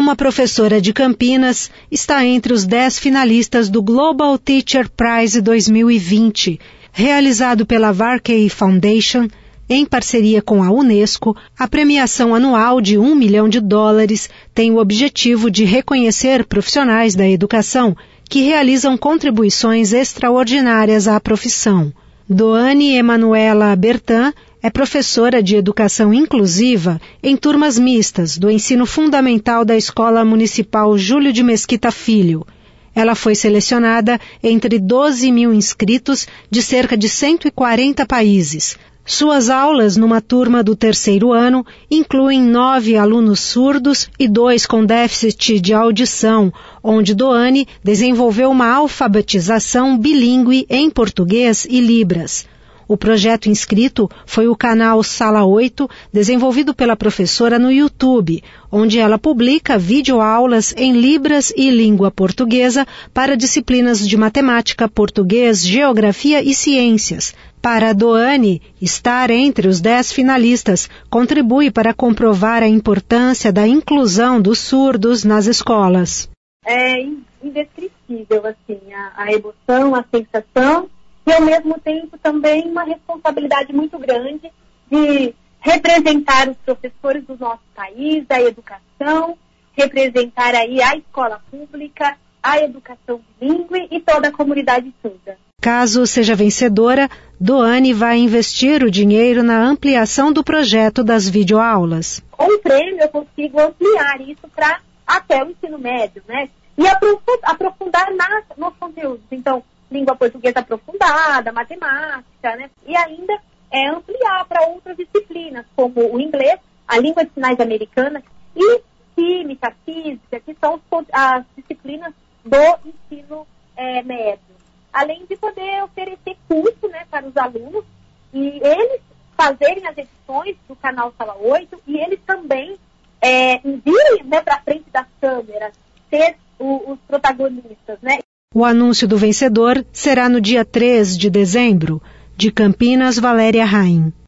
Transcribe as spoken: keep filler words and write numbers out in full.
uma professora de Campinas, está entre os dez finalistas do Global Teacher Prize dois mil e vinte, realizado pela Varkey Foundation, em parceria com a Unesco. A premiação anual de um milhão de dólares tem o objetivo de reconhecer profissionais da educação que realizam contribuições extraordinárias à profissão. Doane Emanuela Bertan é professora de educação inclusiva em turmas mistas do ensino fundamental da Escola Municipal Júlio de Mesquita Filho. Ela foi selecionada entre doze mil inscritos de cerca de cento e quarenta países. Suas aulas numa turma do terceiro ano incluem nove alunos surdos e dois com déficit de audição, onde Doane desenvolveu uma alfabetização bilíngue em português e libras. O projeto inscrito foi o canal Sala oito, desenvolvido pela professora no YouTube, onde ela publica videoaulas em Libras e língua portuguesa para disciplinas de matemática, português, geografia e ciências. Para a Doane, estar entre os dez finalistas contribui para comprovar a importância da inclusão dos surdos nas escolas. É indescritível, assim, a, a emoção, a sensação, e ao mesmo tempo também uma responsabilidade muito grande de representar os professores do nosso país, a educação, representar aí a escola pública, a educação bilíngue e toda a comunidade surda. Caso seja vencedora, Doane vai investir o dinheiro na ampliação do projeto das videoaulas. Com o prêmio eu consigo ampliar isso para até o ensino médio, né? E aprofundar nas, nos conteúdos. Então, língua portuguesa aprofundada, matemática, né? E ainda é ampliar para outras disciplinas, como o inglês, a língua de sinais americana e química, física, que são as disciplinas do ensino é, médio. Além de poder oferecer curso, né, para os alunos e eles fazerem as edições do canal Sala oito e eles também é, virem, né, para frente das câmeras, ser o, os protagonistas, né? O anúncio do vencedor será no dia três de dezembro. De Campinas, Valéria Raim.